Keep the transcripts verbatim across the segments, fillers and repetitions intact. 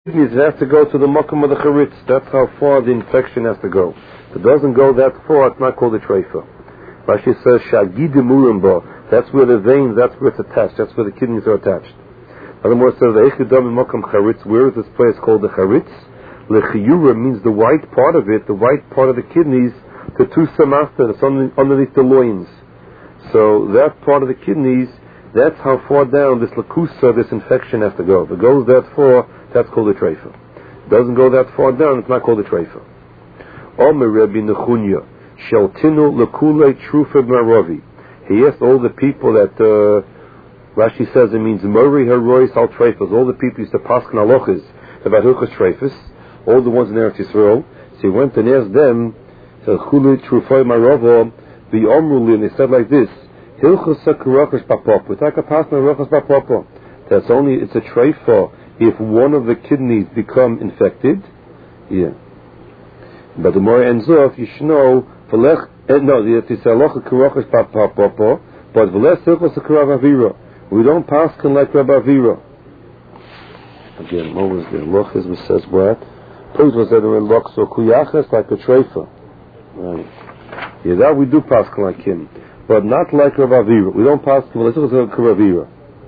It has to go to the makom of the charitz. That's how far the infection has to go. If it doesn't go that far, it's not called a treifa. Rashi says, Shagidi Murimba, that's where the veins, that's where it's attached, that's where the kidneys are attached. Furthermore, it says, where is this place called the charitz? Lechiyura means the white part of it, the white part of the kidneys, the two samasta, that's underneath the loins. So that part of the kidneys, that's how far down this lakusa, this infection has to go. If it goes that far, that's called a treifa. It doesn't go that far down, it's not called a treifa. Omer Rebbe Nechunya, Sheltinu lekule trufa b'maravi. He asked all the people that, uh, Rashi says it means Mori Herois al treifas, all the people used to paskin halachas about hilchos treifas, all the ones in Eretz Yisrael. So he went and asked them, Lekule trufa b'maravi, the Omruli, and they said like this, Hilchos sakurachas b'papa, it's like a paskin halachas b'papa. That's only, it's a treifa if one of the kidneys become infected. Yeah. But the more ends off, you should know, no, it's a halacha kurachas b'papa, but v'les hilchos sakurav avira. We don't pass like Rabbi Avira. Again, what was the halachas which says what? Pose was that in loch so kuyachas like a treifa. Right. Yeah, that we do pass like him, but not like Rabbi Avira. We don't pass v'les hilchos sakurav avira.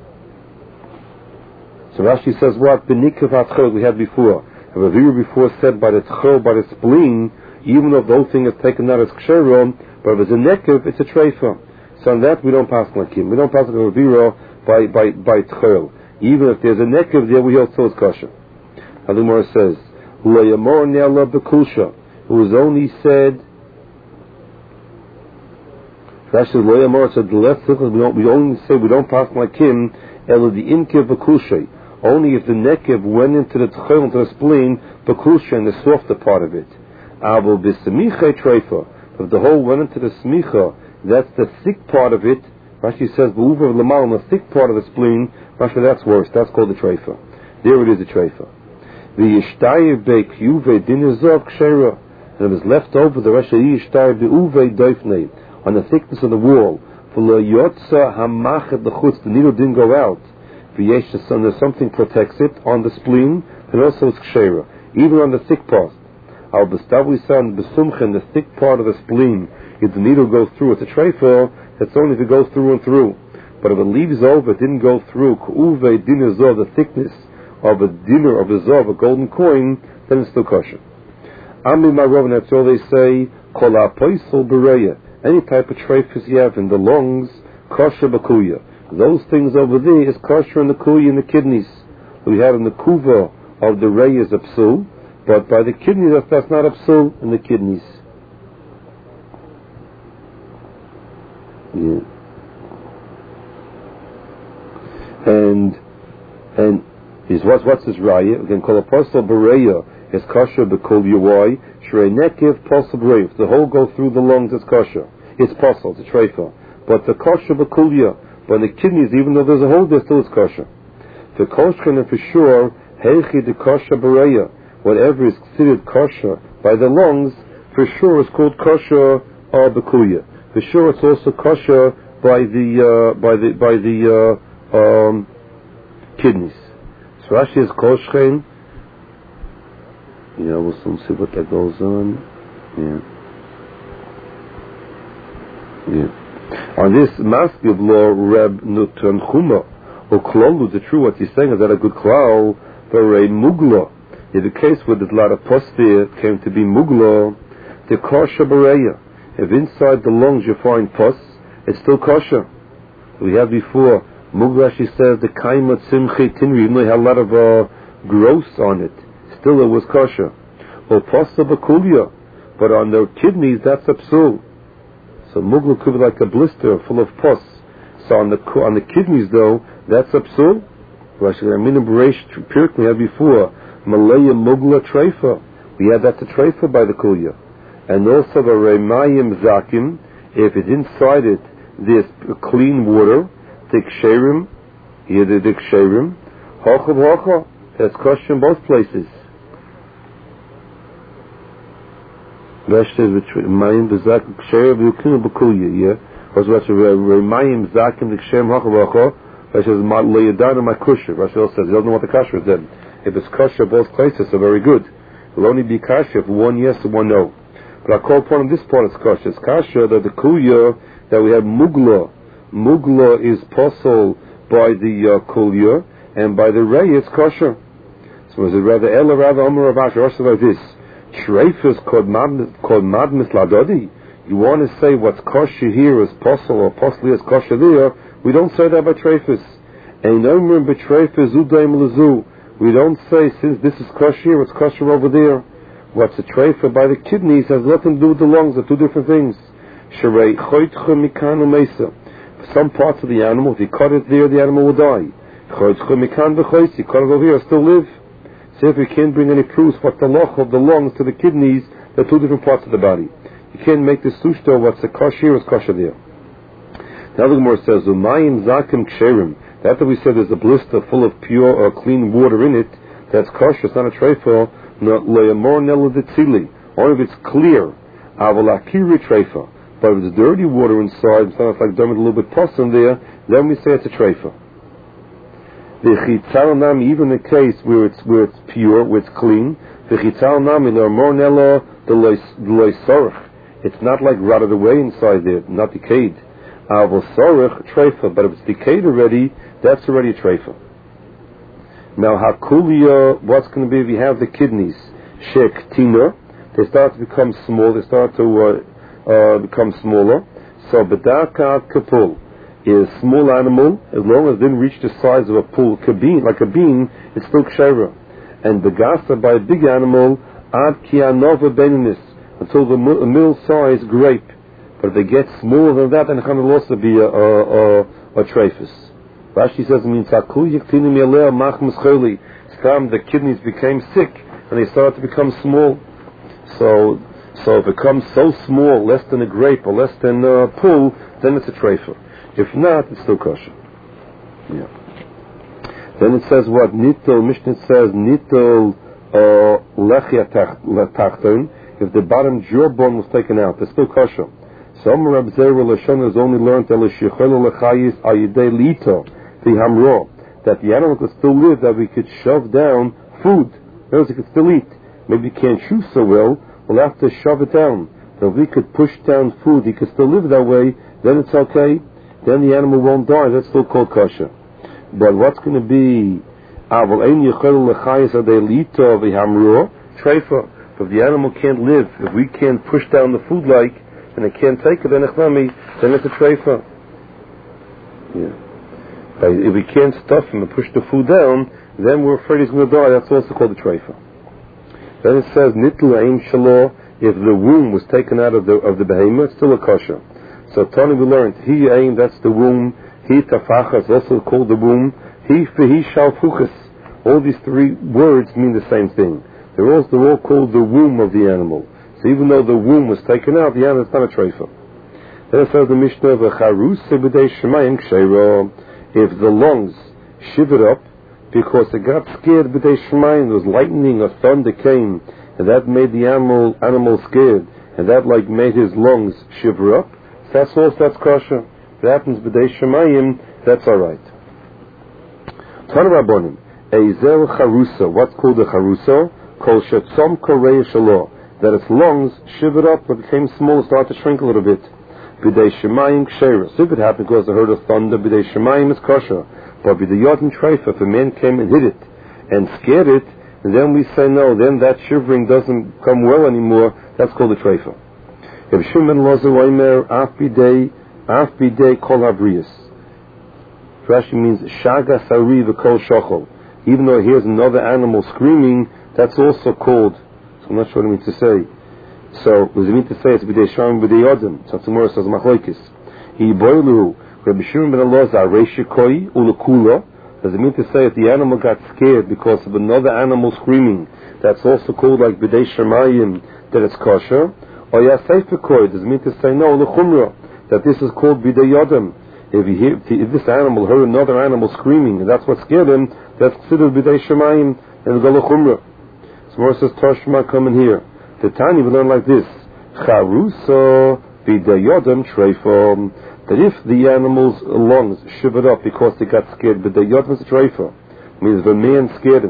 So Rashi says what? Benikav atchel we had before. Rabbi Avira before said by the tchel, by the spleen, even though the whole thing is taken out as ksheron, but if it's a nekev, it's a treifa. So on that we don't pass like him. We don't pass like Rabbi Avira by by by tchel. Even if there's a nekev there, we also is kosher. Now the Gemara says, Lo yamor ne'ala bekulsha, who was only said. Rashi says Lo yamor said the left we don't we only say we don't pass like him. Ela the inkev bekulsha. Only if the nekev went into the tchel, into the spleen, bekulsha, and the softer part of it. Avo b'semicha treifa. If the whole went into the smicha, that's the thick part of it. Rashi says b'uva l'mal, the thick part of the spleen. Rashi, that's worse. That's called the treifa. There it is a treifa. The yishtayev be'kyuve dinizov kshera, and it was left over the Rashi yishtayev be'uve doifnei on the thickness of the wall. For lo yotza hamachet l'chutz, the needle didn't go out. V'yesh there's something protects it on the spleen, and also it's kshera, even on the thick part. Al b'stavu san b'sumchen, the thick part of the spleen, if the needle goes through, it's a treifa. That's only if it goes through and through. But if it leaves over, it didn't go through, ku'uve dinner zov, the thickness of a dinner of a zov, a golden coin, then it's still kosher. Ami marov, and that's all they say, kol ha'poisel bereya, any type of treifas you have in the lungs, kosher b'kuya. Those things over there is kosher in the kuya, in the kidneys. We have in the kuva of the rey is a psul, but by the kidneys, that's, that's not a psul in the kidneys. Yeah. And and is what's what's this raya? Again, called apostle bereya is kosher bekol yuwai shrei nekev posel bereya. The whole go through the lungs is kosher. It's posel, it's a treifa. But the kosher bekulya, but in the kidneys, even though there's a hole there, still is kosher. The kosher for sure heichi the kosher bereya. Whatever is considered kosher by the lungs, for sure is called kosher or bekulya. For sure, it's also kosher by the uh, by the by the uh, um, kidneys. So Rashi is koshchein. Yeah, we'll soon see what that goes on. Yeah, yeah. On this maskiv law, Reb Nutan Chuma or Klolu, the true what he's saying is that a good klal for a mugla. In the case where there's a lot of pus there, it came to be mugla, the kosher bereya. If inside the lungs you find pus, it's still kosher. We had before, Mugrashi says the kaimat simchi tinri, even though it had a lot of uh, growths on it, still it was kosher. Or pus bakulia, but on the kidneys that's a psul. So mugla could be like a blister full of pus. So on the on the kidneys though, that's a psul. Rashi Amina Bereish Pirk we had before, Malaya mugla treifa. We had that to treifa by the kulia. And also the Remayim Zakim, if it's inside it, there's clean water, Diksherim, here the Diksherim, Hochav Hocha, that's kosher in both places. Rashi says, Remayim Zakim, Diksherim, Yukinu Bakuya, yeah? Also, Rashi Remayim Zakim, Diksherim, Hochav Hocha, Rashi says, Le'yadana Makusha. Rashi also says, he doesn't know what the kasher is then. If it's kosher, both places are very good. It will only be kosher if one yes and one no. But I call upon this part is kosher. It's kosher that the kuya, that we have mugla. Mugla is posel by the uh, kuya, and by the rei it's kosher. So is it rather El or rather Omer or Vash, or like this? Treifus called madness ladodi. You want to say what's kosher here is posel, or posel is kosher there. We don't say that by treifus. And Omer betreifus udaim lezu. We don't say since this is kosher, it's kosher over there. What's a treifa by the kidneys has nothing to do with the lungs. They're two different things. Sharei choytcha mikanu mesa. Some parts of the animal, if you cut it there, the animal will die. Choytcha mikan v'choytzi. You cut it over here, it'll still live. So if you can't bring any proofs what the loch of the lungs to the kidneys, they're two different parts of the body. You can't make the sushto what's a kosher is kosher there. The other Gemara says, Umayim zakim ksherim. That that we said there's a blister full of pure or clean water in it, that's kosher, it's not a treifa, not le'amor nela detzili. Only if it's clear, avalakiri treifa. But if it's dirty water inside, it's not like done with a little bit pus in there, then we say it's a treifa. The chitzal nami, even in the case where it's where it's pure, where it's clean, the chitzal nami le'amor nela the loisorach. It's not like rotted away inside there, not decayed. Avosorach treifa, but if it's decayed already, that's already a treifa. Now, hakulia, what's going to be if you have the kidneys? Shektina, they start to become small, they start to uh, uh, become smaller. So, bedaka kapul is a small animal, as long as it didn't reach the size of a pool, kabin, like a bean, it's still kshera. And begasa by a big animal, ad kianova beninis, until the middle size grape. But if they get smaller than that, then it will also be a, a, a, a treifus. Rashi says it means the kidneys became sick and they started to become small. So, so if it becomes so small, less than a grape or less than a pull, then it's a treifa. If not, it's still kosher. Yeah. Then it says what nitol Mishnah says nitol lechia tachton. If the bottom jawbone was taken out, it's still kosher. Some Reb Zera Lashon has only learned that the animal could still live, that we could shove down food. In other words, it could still eat. Maybe he can't chew so well, we'll have to shove it down. But if we could push down food, he could still live that way, then it's okay. Then the animal won't die, that's still called kosher. But what's going to be treifa? If the animal can't live, if we can't push down the food like, and they can't take it, then it's a treifa. Yeah. If we can't stuff him and push the food down, then we're afraid he's going to die. That's also called a treifa. Then it says nitlu aim shalo. If the womb was taken out of the of the behemoth, it's still a kosher. So Tani we learned he aim, that's the womb. He tafacha is also called the womb. He fehi shalfuchas. All these three words mean the same thing. They're all they're all called the womb of the animal. So even though the womb was taken out, the animal is not a treifa. Then it says the Mishnah v'charus b'dei shemayim k'sheira. If the lungs shivered up because it got scared b'dei shemayim, there was lightning or thunder came, and that made the animal animal scared, and that like made his lungs shiver up, that's also that's kosher. If it happens b'dei shemayim, that's all right. Tan Rabbonim, Eizel charusa. What's called a charusa? Kol shetzom korei shalo. That its lungs shivered up, but became small, started to shrink a little bit. B'dei shemayim k'sheira. So if it happened because they heard of thunder, b'dei shemayim is kosher. But b'dei yodin treifa, if a man came and hit it and scared it, and then we say no, then that shivering doesn't come well anymore, that's called a treifa. If Shimon Lozer Oimer, af b'dei, af b'dei kol habrius. Rashi means shaga sari v'kol shochol. Even though he hears another animal screaming, that's also called. So I'm not sure what it means to say. So, what does it mean to say? It's b'dei sham b'dei yodim. So tomorrow says machlokes. He boilu Rabbi Shimon ben Elazar reishikoi ulekula. Does it mean to say if the animal got scared because of another animal screaming, that's also called like b'dei shemayim, that it's kosher? Or yasefekoi, does it mean to say no lechumra, that this is called b'dei yodim? If, he hear, if this animal heard another animal screaming, and that's what scared him, that's considered b'dei shemayim and go lechumra. So Mor says Toshma, come in here. The Tanya we learn like this: Charusa b'dei yodim treifa. That if the animal's lungs shivered up because they got scared, b'dei yodim is a treifa. Means the man scared him.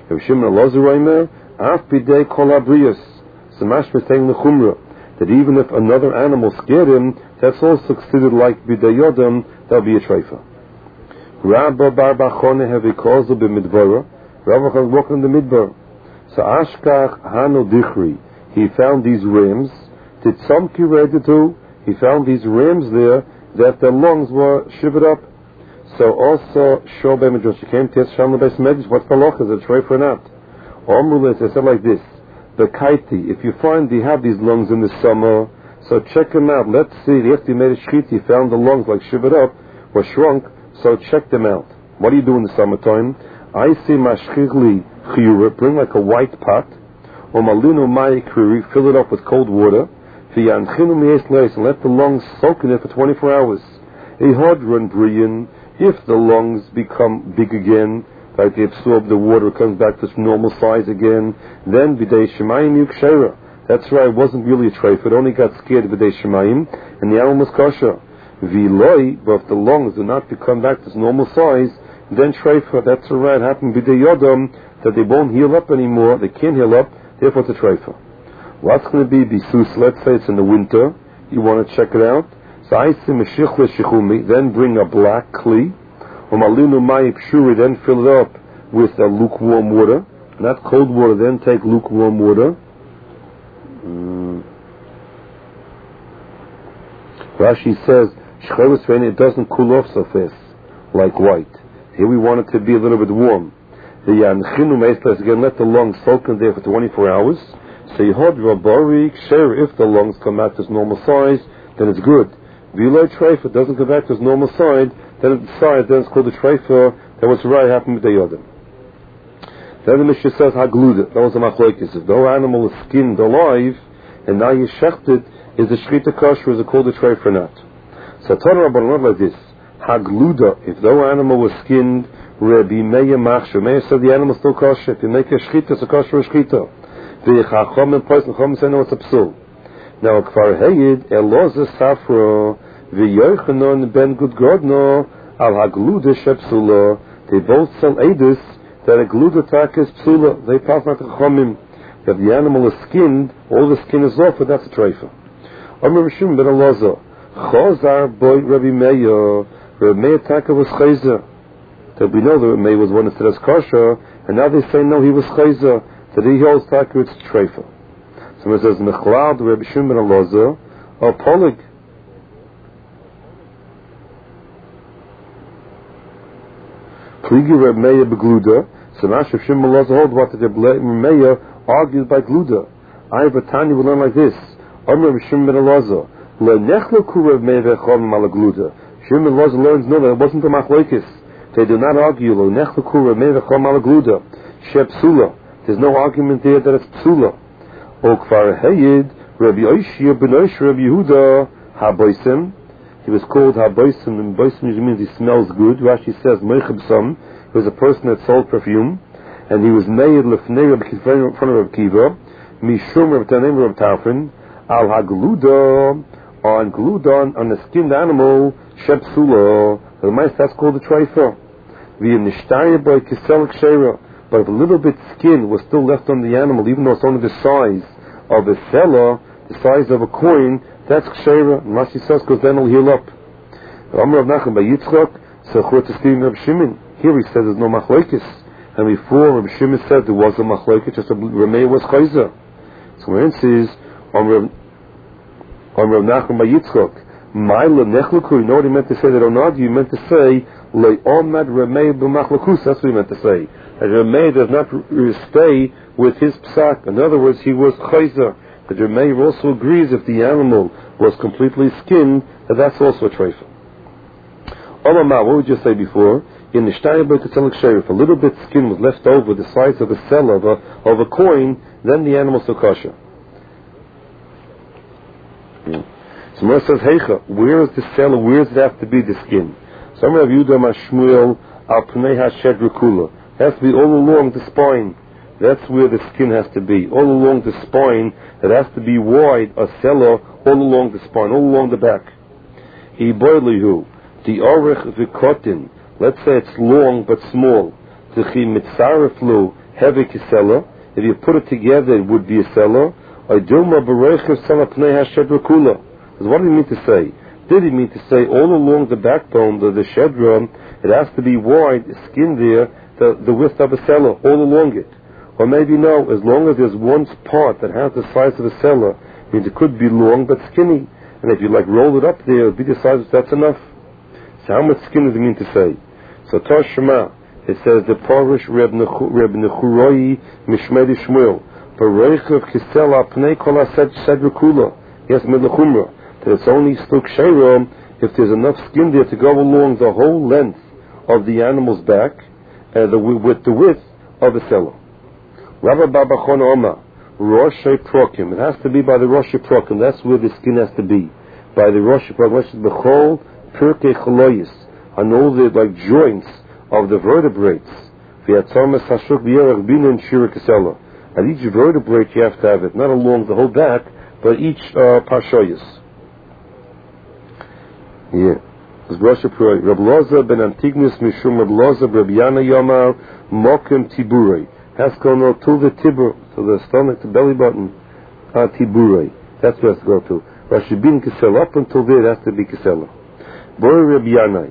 Rav Shimon Elazar Reimer, Af bidei kol habriyos. So mashma saying the chumrah that even if another animal scared him, that's also considered like bidei yodam. That'll be a treifa. Rabba bar bachone have a causal b'midbara. Rabba was walking in the midbar. So ashkach hano dichri. He found these rims. Did some read too? He found these rims there that the lungs were shivered up. So also Shobei Medrash came to Sham Beis Medrash. What's the loch? Is it treifa or not? Omrulis, they said like this: the kaiti. If you find you have these lungs in the summer, so check them out. Let's see. If you made a shchit, you found the lungs like shivered up or shrunk. So check them out. What do you do in the summertime? I see mashchigli chiyura. Bring like a white pot. Or malinu mai kriri. Fill it up with cold water. V'yanchinu miyes leis, and let the lungs soak in it for twenty-four hours. A hodron brian. If the lungs become big again, like they absorb the water, it comes back to its normal size again, then b'dei shemayim yukshera. That's right, it wasn't really a treifa, it only got scared b'dei shemayim, and the animal was kosher. V'loi, but if the lungs do not become back to its normal size, then treifa, that's right, it happened b'dei yodam, that they won't heal up anymore, they can't heal up, therefore it's a treifa. What's going to be bisus? Let's say it's in the winter, you want to check it out. So I see meshich l'shichumi, then bring a black kli, or malinu mai pshuri, then fill it up with a lukewarm water, not cold water, then take lukewarm water. Mm. Rashi says, shcheres vein, it doesn't cool off so fast, like white. Here we want it to be a little bit warm. The yanchinu meislas, again, let the lungs soak in there for twenty-four hours. So you hold rabari kshera, if the lungs come back to its normal size, then it's good. V'lo treifa doesn't go back to its normal side, then it's side, then it's called a treifa. Then what's right happened with the yodim. Then the Mishnah says hagluda. That was a machlokes. If the animal is skinned alive and now you shechted, is the shchita kosher? Is it called a treifa or not? So Torah Rabbanan like this: hagluda. If the animal was skinned, Rabbi Meir machshir. Meir said the animal is still kosher. If you make a shchita, it's a kosher shchita. The chacham and place chacham say no, it's a psul. Now kvar heyid eloze safra. V'yochanan ben Gudgodno al hagluda shepsula. They both sell edus that a gluda tak is psula. They pass not the chachamim. If the animal is skinned, all the skin is off, but that's a treifa. Amr Rishim ben Elazar Chazar boy Rabbi Meir. Rabbi Meir taka was chayzer. That we know that Rabbi Meir was one that said as kosher, and now they say no, he was chayzer. That he holds taka, it's treifa. Someone says Mechlad Rabbi Shimon ben Elazar or polig. Pligi Reb Meir begluda. So now Rav Shimon Elazar hold what the Reb Meir argues by gluda. I have a Tanya will learn like this. Amr Reb Shimon ben Elazar le nechloku Reb Meir vechom mal gluda. Shimon Elazar learns no, that wasn't the machlokes. They do not argue le nechloku Reb Meir vechom mal gluda. Shep psula. There's no argument there that it's psula. Okvar heyid Rabbi Oishia ben Oish Rabbi Yehuda haboisim. He was called haboisim, and boisim means he smells good. Rashi says meichebsam. He was a person that sold perfume, and he was made lefnei Rabbi Kiva in front of Rabbi Kiva. Mishum Rabbi Tanim Rabbi Tarfin al hagluda on gluda on the skinned animal shepsula. The mice that's called the treifa. The nishtaya by kisel kshera. But if a little bit skin was still left on the animal, even though it's only the size of a seller, the size of a coin, that's kshera. And Rashi says, because then it'll heal up. Amar Rav Nachman by Yitzchak, so Churot Eskrim Rav Shimon. Here he says there's no machlokes. And before Rav Shimon said there was a machlokes, just a Rameh was chayzer. So when it says, Amar Rav Nachman by Yitzchak, Ma'ila nechluku, you know what he meant to say? They don't argue. He meant to say, Le'omad Rameh b'machlokus. That's what he meant to say. That Rameh does not stay with his psak. In other words, he was chayzer. That Rameh also agrees if the animal was completely skinned, that that's also a treifa. Omama, what would you say before? In the Shtayabay Ketzelik Sher, if a little bit skin was left over the size of a cell of a, of a coin, then the animal's so kosher. Yeah. So Moshe says, Heicha, where is the cell, where does it have to be the skin? Some of Yudah Mashmuel al Pnei Hashed Rukula. It has to be all along the spine. That's where the skin has to be. All along the spine, it has to be wide, a cellar, all along the spine, all along the back. Iboilihu, the Orech Vikotin. Let's say it's long but small. T'chi mitzareflu, have a kisela. If you put it together, it would be a sela. Idilma bereicher sela pnei hashedra kula. What did he mean to say? Did he mean to say all along the backbone, the, the shedra, it has to be wide, skin there, the, the width of a sela, all along it? Or maybe no, as long as there's one part that has the size of a sela, means it could be long but skinny. And if you like roll it up there, it'll be the size, that's enough. So how much skin does it mean to say? So Tosh Shema, it says the Parish Reb Nechuroi Mishmedi Shmuel, Bereichev Kisela Pnei Kol Sedra Kula. Yes, Midlachumra. That it's only Stuk Sheirom if there's enough skin there to go along the whole length of the animal's back, uh, the, with the width of a sela. Rabbi Babachon Oma, Rosh Prokim. It has to be by the Rosh Prokim. That's where the skin has to be. By the Rosh Prokim. Which is Bechol Pirkei Chaloyis. On all the like joints of the vertebrates. V'yatzomes Hashuk V'yerach Bina and Shira Kesela. At each vertebrate you have to have it. Not along the whole back, but each uh, Parshoyis. Yeah. It's Rosh Prokim. Reb Loza ben Antignus Mishum Reb Loza Reb Yana Yomar Mokim Tiburei. Has to go to the tibur, to the stomach, the belly button, uh, tiburei. That's where it has to go to. Rashi bin Kisela, up until there it has to be Kisela. Bori Rabbi Yanai,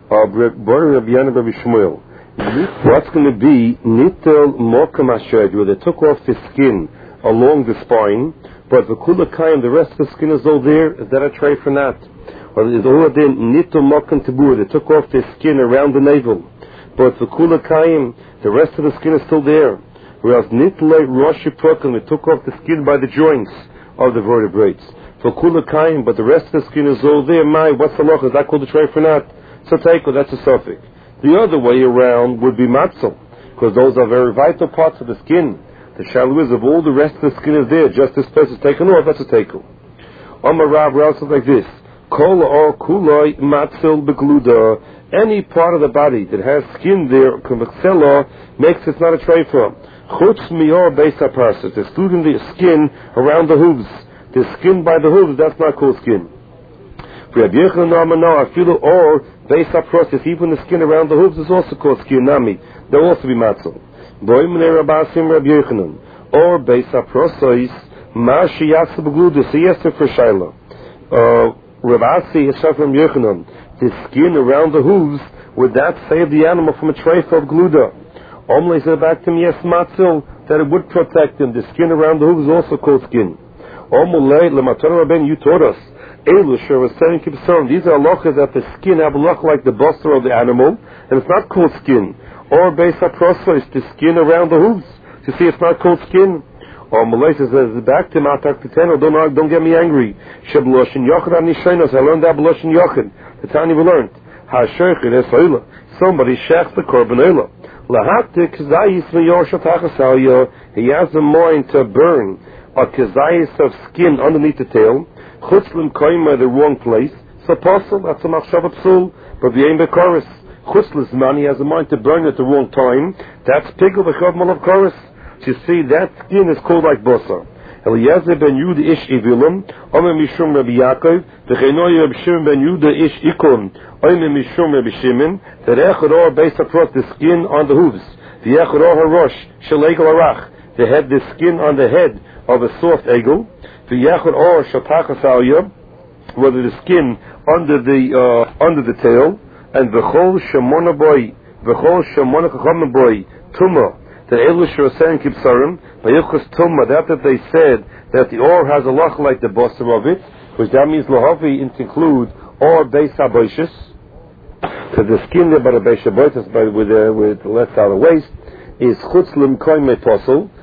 Bori Rabbi Yanai Rabbi Shmuel. What's going to be nitel mokam ashed, where they took off the skin along the spine, but the kulakayim, the rest of the skin is all there. Is that a tray for that? Or is all then nitel mokam tibur? They took off the skin around the navel, but the kulakayim, the rest of the skin is still there. Whereas nitlei roshi prokim, they took off the skin by the joints of the vertebrates. For kulakayim, but the rest of the skin is all there. My, what's the loch? Is that called a tray for not? So taiko, that's a suffix. The other way around would be matzel, because those are very vital parts of the skin. The shalu is of all the rest of the skin is there, just this place is taken off, that's a taiko. Omar Rab else like this. Kol or kuloi matzel begluda. Any part of the body that has skin there, makes it not a treifa. Chutz mior beis haparset, excluding the skin around the hooves. The skin by the hooves, that's not called skin. For Rabbi Yochanan, no, I feel or beis haparset, even the skin around the hooves is also called skin. Nami, there will also be matzel. Boy mene rabasim Rabbi Yochanan, or beis haparset, ma sheyatsa begluda. So yes, for Shaila. Uh, Rabasi is from Yochanan. The skin around the hooves, would that save the animal from a treifa of gluda? Omle said back to him, yes, matzil, that it would protect him. The skin around the hooves is also called skin. Omle, lematana rabben, you taught us. Elusher was saying, these are halachas that the skin have a look like the buster of the animal, and it's not called skin. Or beis haprosa, it's the skin around the hooves. You see, it's not called skin. Or Malaysia says back to Matak Titano, don't don't get me angry. Shabloshin Yochid Anishenos, I learned that Bloshin Yochid. The Tani we learned. Hashirchid Esoila. Somebody shechs the korban oila. Lahatik Zayis Mayor Shatachasaya. He has a mind to burn a kazayis of skin underneath the tail. Chutzlim Koima, the wrong place. So apostle, that's a Machshavat Psul. But the aim Bekoris. Chutzlis man, he has a mind to burn at the wrong time. That's Pigel Bechov Malav Koris. You see, that skin is called like bosa. Eliezer ben Yuda ish ivilim, Omer mishum Rabbi Yaakov, V'cheinoy Rabbi Shimon ben Yuda ish ikum, Omer mishum Rabbi Shimon, that echad or based across the skin on the hooves, the echad or harosh, shalegel arach, they had the skin on the head of a soft eagle, the echad or shatachas aliyah, whether the skin under the uh, under the tail, and v'chol shemona boy, v'chol shemona chacham boy, tumah. The Elush are saying Kibsarim, by Yuchas Tumma, that that they said that the or has a loch like the bossam of it, which that means Lahavi to include or Beis HaBoishis, because the skin there by the Beis HaBoishis, by with the with the left out of the waist, is Chutzlim Koime Posel,